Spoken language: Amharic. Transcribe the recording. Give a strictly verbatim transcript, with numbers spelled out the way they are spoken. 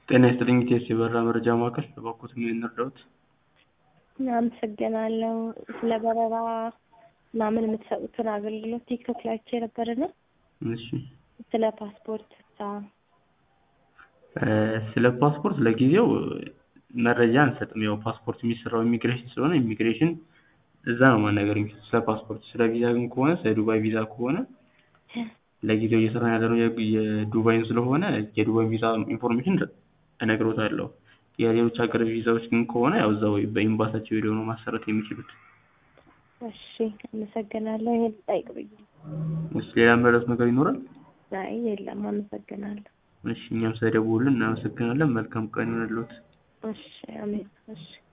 ጤና ይስጥልኝ ኢቲኤስ የበረራ መረጃ ማዕከል በበኩት ምን እንርዳዎት? አመሰግናለሁ። ስለ በረራ ምናምን የምትሰጡትን አገልግሎት ቲክቶክ ላይ አይቼ ነበርና እሺ ስለ ፓስፖርት ሳ ስለ ፓስፖርት ለጊዜው መረጃ አንሰጥም። ያው ፓስፖርት የሚሰራው ኢሚግሬሽን ስለሆነ ኢሚግሬሽን እዛ ነው ማናገር የሚችሉት። ስለ ፓስፖርት ስለ ቪዛ ግን ከሆነ ስለ ዱባይ ቪዛ ከሆነ ለጊዜው እየሰራን ያለነው የዱባይን ስለሆነ የዱባይ ቪዛ ኢንፎርሜሽን እነግሮታለሁ። የሌሎች ሀገር ቪዛዎች ግን ከሆነ ያው እዛው በኤምባሲያቸው ሄደው ነው ማሰራት የሚችሉት። እሺ አመሰግናለሁ። ይሄን ጠይቅ ብዬ እሺ ሌላ መረጃ ነገር ይኖራል? አይ የለም አመሰግናለሁ። እሺ እኛም ስለደወሉልን እናመሰግናለን። መልካም ቀን ይሁንልዎት። እሺ አሜን። እሺ